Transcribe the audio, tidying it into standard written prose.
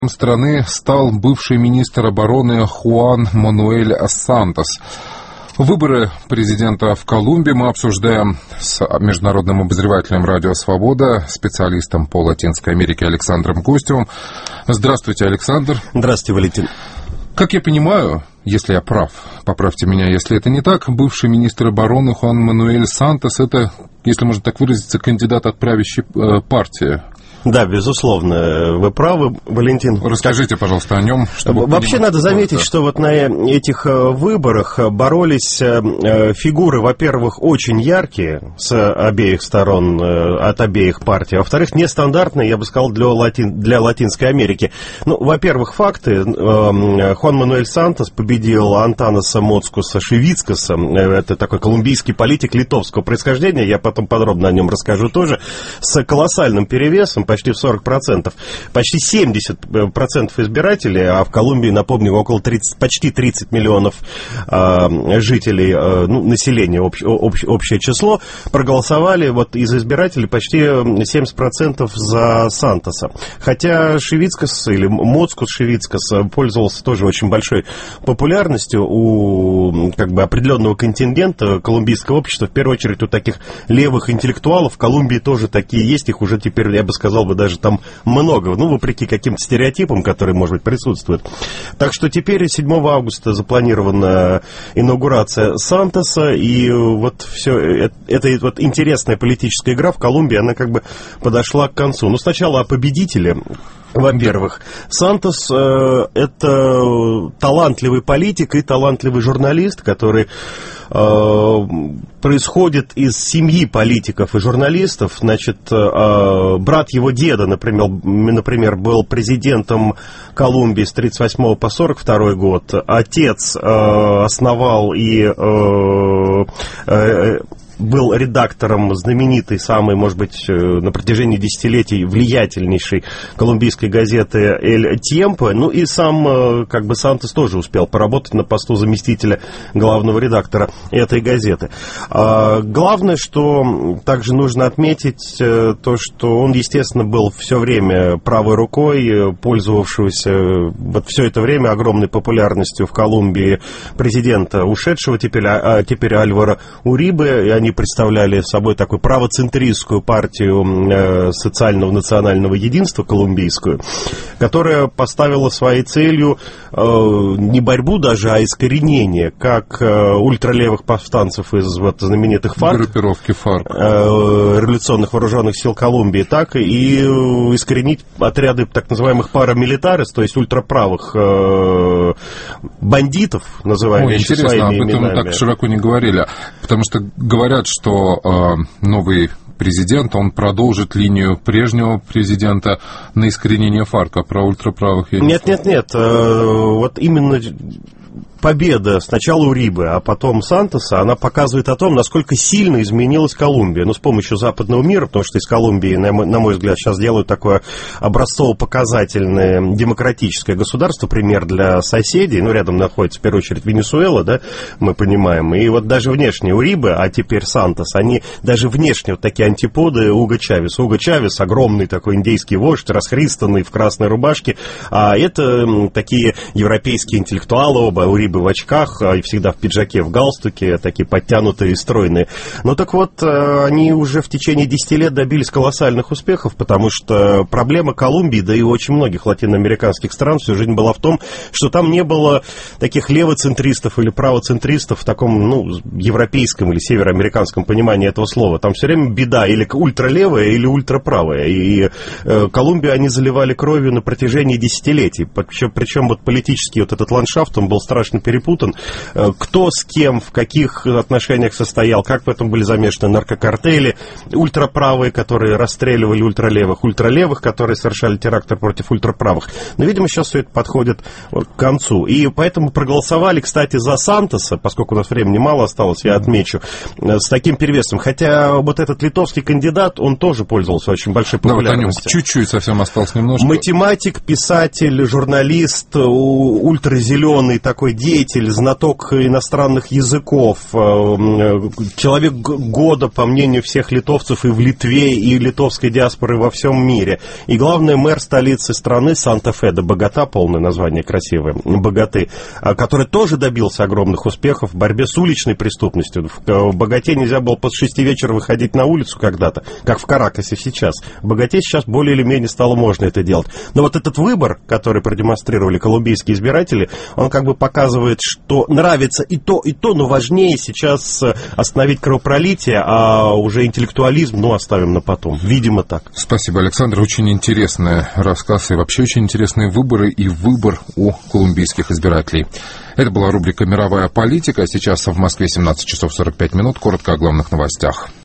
страны стал бывший министр обороны Хуан Мануэль Сантос. Выборы президента в Колумбии мы обсуждаем с международным обозревателем «Радио Свобода», специалистом по Латинской Америке Александром Костевым. Здравствуйте, Александр. Здравствуйте, Валентин. Как я понимаю, если я прав, поправьте меня, если это не так, бывший министр обороны Хуан Мануэль Сантос — это, если можно так выразиться, кандидат от правящей партии. Да, безусловно, вы правы, Валентин. Расскажите, пожалуйста, о нем. Вообще надо заметить, что вот на этих выборах боролись фигуры, во-первых, очень яркие с обеих сторон, от обеих партий, а во-вторых, нестандартные, я бы сказал, для Латинской Америки. Ну, во-первых, факты. Хуан Мануэль Сантос победил Антаноса Моцкуса Шевицкаса, это такой колумбийский политик литовского происхождения, я потом подробно о нем расскажу тоже, с колоссальным перевесом, почти в 40%, почти 70% избирателей, а в Колумбии, напомню, почти 30 миллионов жителей, населения, общее число, проголосовали вот из избирателей почти 70% за Сантоса. Хотя Шевицкас или Моцкус Шевицкас пользовался тоже очень большой популярностью у определенного контингента колумбийского общества, в первую очередь у таких левых интеллектуалов. В Колумбии тоже такие есть, их уже теперь, я бы сказал, даже там много, вопреки каким-то стереотипам, которые, может быть, присутствуют. Так что теперь 7 августа запланирована инаугурация Сантоса, и вот все эта вот интересная политическая игра в Колумбии, она подошла к концу. Но сначала о победителе. Во-первых, Сантос это талантливый политик и талантливый журналист, который происходит из семьи политиков и журналистов. Значит, брат его деда, например, был президентом Колумбии с 1938 по 1942 год. Отец основал и был редактором знаменитой, самой, может быть, на протяжении десятилетий влиятельнейшей колумбийской газеты «Эль Тьемпо». И сам, Сантос тоже успел поработать на посту заместителя главного редактора этой газеты. Главное, что также нужно отметить, то, что он, естественно, был все время правой рукой, пользовавшегося все это время огромной популярностью в Колумбии президента, ушедшего теперь Альваро Урибе, и они представляли собой такую правоцентристскую партию социального национального единства колумбийскую, которая поставила своей целью не борьбу даже, а искоренение как ультралевых повстанцев из знаменитых ФАРК, группировки ФАРК, революционных вооруженных сил Колумбии, так и искоренить отряды так называемых парамилитарис, то есть ультраправых бандитов, называемых своими именами. Об этом так широко не говорили, потому что говорят, что новый президент, он продолжит линию прежнего президента на искоренение ФАРКа, про ультраправых. Нет. Вот именно победа сначала Урибе, а потом Сантоса, она показывает о том, насколько сильно изменилась Колумбия. С помощью западного мира, потому что из Колумбии, на мой взгляд, сейчас делают такое образцово-показательное демократическое государство, пример для соседей. Рядом находится, в первую очередь, Венесуэла, да, мы понимаем. И вот даже внешне Урибе, а теперь Сантос, они даже внешне вот такие антиподы Уго Чавеса. Уго Чавес — огромный такой индейский вождь, расхристанный в красной рубашке, а это такие европейские интеллектуалы оба, Урибе в очках, и всегда в пиджаке, в галстуке, такие подтянутые и стройные. Так вот, они уже в течение 10 лет добились колоссальных успехов, потому что проблема Колумбии, да и очень многих латиноамериканских стран всю жизнь была в том, что там не было таких левоцентристов или правоцентристов в таком, европейском или североамериканском понимании этого слова. Там все время беда или ультралевая, или ультраправая. И Колумбию они заливали кровью на протяжении десятилетий. Причем вот политический вот этот ландшафт, он был страшно перепутан, кто с кем, в каких отношениях состоял, как в этом были замешаны наркокартели, ультраправые, которые расстреливали ультралевых, которые совершали теракты против ультраправых. Но, видимо, сейчас все это подходит к концу. И поэтому проголосовали, кстати, за Сантоса, поскольку у нас времени мало осталось, я отмечу, с таким перевесом. Хотя вот этот литовский кандидат, он тоже пользовался очень большой популярностью. Да, вот о нем чуть-чуть совсем осталось немножко. Математик, писатель, журналист, ультразеленый такой деятель, деятель, знаток иностранных языков, человек года, по мнению всех литовцев и в Литве, и литовской диаспоры во всем мире. И главное, мэр столицы страны Санта-Фе, да Богата, полное название красивое, Богаты, который тоже добился огромных успехов в борьбе с уличной преступностью. В Богате нельзя было после 6 вечера выходить на улицу когда-то, как в Каракасе сейчас. В Богате сейчас более или менее стало можно это делать. Но вот этот выбор, который продемонстрировали колумбийские избиратели, он как бы показывает, что нравится и то, но важнее сейчас остановить кровопролитие, а уже интеллектуализм, оставим на потом. Видимо, так. Спасибо, Александр. Очень интересный рассказ и вообще очень интересные выборы и выбор у колумбийских избирателей. Это была рубрика «Мировая политика». Сейчас в Москве 17 часов 45 минут. Коротко о главных новостях.